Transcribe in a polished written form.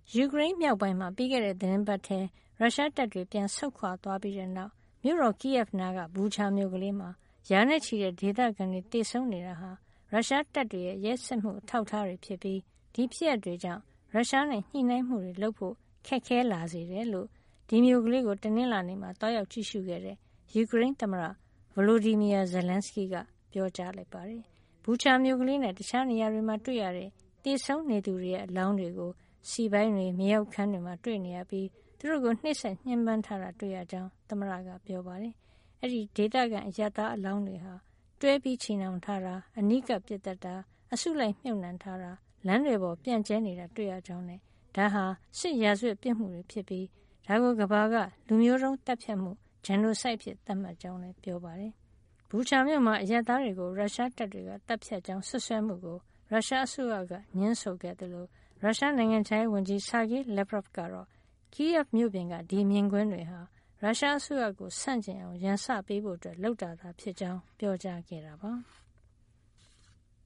ယူကရိန်းမြောက်ပိုင်းမှာပြီးခဲ့တဲ့သတင်းပတ်ထဲရုရှားတပ်တွေပြန်ဆုတ်ခွာသွားပြီးတဲ့နောက်မြို့တော် Kyiv နားကဘူချာမြို့ကလေးမှာရာနဲ့ချီတဲ့ဒေသခံတွေသေဆုံးနေတာဟာရုရှားတပ်တွေရဲ့ရဲစက်မှုအထောက်အထားတွေဖြစ်ပြီးဒီဖြစ်ရပ်တွေကြောင့်ရုရှားနဲ့ညှိနှိုင်းမှုတွေလုပ်ဖို့ခက်ခဲလာစေတယ်လို့ဒီမြို့ကလေးကိုတနင်္လာနေ့မှာတွားရောက်ကြည့်ရှုခဲ့တဲ့ယူကရိန်းသမ္မတ Volodymyr Zelensky ကပြောကြားလိုက်ပါတယ်။ဘူချာမြို့ကလေးနဲ့တခြားနေရာတွေမှာတွေ့ရတဲ့သေဆုံးနေသူတွေရဲ့အလောင်းတွေကိုစီပိုင်းတွေမြေအောက်ခန်းတွေမှာတွေ့နေရပြီးသူတို့ကိုနှိပ်စက်ညှဉ်းပန်းထားတာတွေ့ရကြောင်းသမ္မတကပြောပါတယ်။အဲဒီဒေသခံအရပ်သားအလောင်းတွေဟာတွဲပြီးချီနှောင်ထားတာအနီးကပ်ပစ်တတ်တာအစုလိုက်မြုပ်နှံထားတာလမ်းတွေပေါ်ပြန့်ကျဲနေတာတွေ့ရကြောင်းနဲ့ဒါဟာစစ်ရာဇဝတ်ပြစ်မှုတွေဖြစ်ပြီးဒါကိုကမ္ဘာကလူမျိုးတုံးတပ်ဖြတ်မှုဂျန်နိုဆိုက်ဖြစ်သတ်မှတ်ကြောင်းလည်းပြောပါတယ်။ဘူချာမြို့မှာအရပ်သားတွေကိုရုရှားတပ်တွေကတပ်ဖြတ်ကြောင်းဆွဆွဲမှုကိုရုရှားအစိုးရကညှင်းဆိုခဲ့တယ်လို့ရုရှားနိုင်ငံခြားရေးဝန်ကြီး Sergei Lavrov ကတော့ Kyiv မြို့ပြင်ကဒီမြင်ကွင်းတွေဟာရုရှားအစိုးရကိုဆန့်ကျင်အောင်ရန်စပေးဖို့လုပ်တာသာဖြစ်ကြောင်းပြောကြားခဲ့တာပါ။